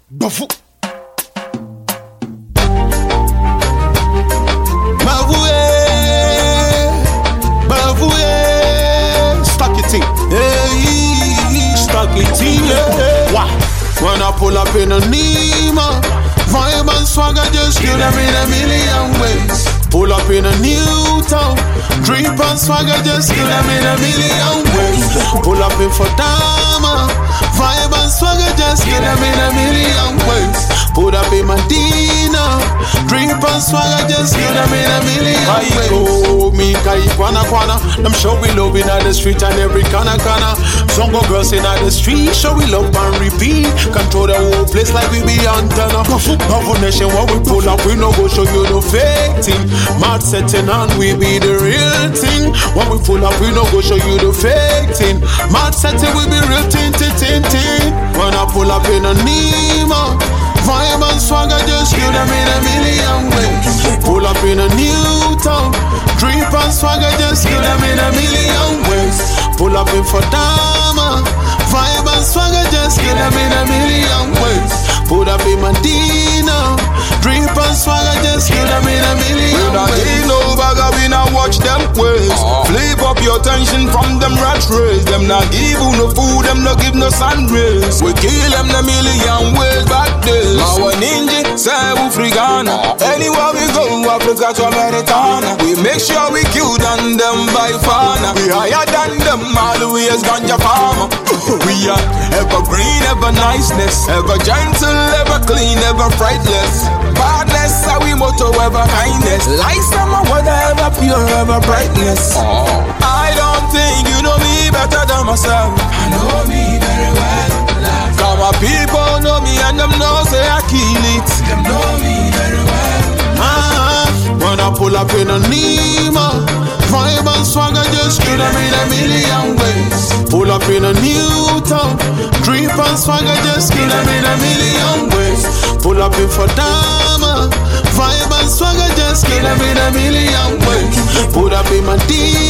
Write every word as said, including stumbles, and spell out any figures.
Bafu. When I pull up in a Nima, vibe and swagger just kill them in a million ways. Pull up in a new town, drip and swagger just kill them in a million ways. Pull up in Fadama, vibe and swagger just kill them in a million ways. Pull up in Medina, drip and swagger just kill them in a million ways. Oh, me kai kwana kwana, them show we love in the street and every corner corner. Zongo girls in the street, show we love and repeat. Control the whole place like we be antenna. Cover nation when we pull up, we no go show you the fake thing. Mad setting and we be the real thing. When we pull up, we no go show you the fake thing. Mad setting, we be real thing, tin, tin, tin. When I pull up in a Nima, vibe and swagger just kill them in a million ways. Pull up in a new town, drip and swagger just kill them in a million ways. Pull up in Fadama, vibe and swagger just kill them in a million ways. Pull up in Medina, drip and swagger just kill them in a million ways. We don't no bagger, we not watch them ways. Flip up your tension from them rat race. Them not give you no food, them not give no sun rays. We kill them a million ways back days. Our ninja say we free Ghana. Anywhere we go, Africa to Americana. We make sure we kill them, them by fauna. We higher than them, all the way as ganja farmer. We are ever green, ever niceness, ever gentle, ever clean, ever frightless. Badness, how we motto, ever kindness. Light summer weather, ever pure, ever brightness. Oh. I don't think you know me better than myself. I know me very well. Cause my people know me and them know say I kill it. Them know me very well. Ah, when I pull up in a Nima, vibe and swagger just kill them in a million ways. Pull up in a new town, drip and swagger just kill them in a million ways. Pull up in Fadama, vibe and swagger just kill them in a million ways. Pull up in Medina,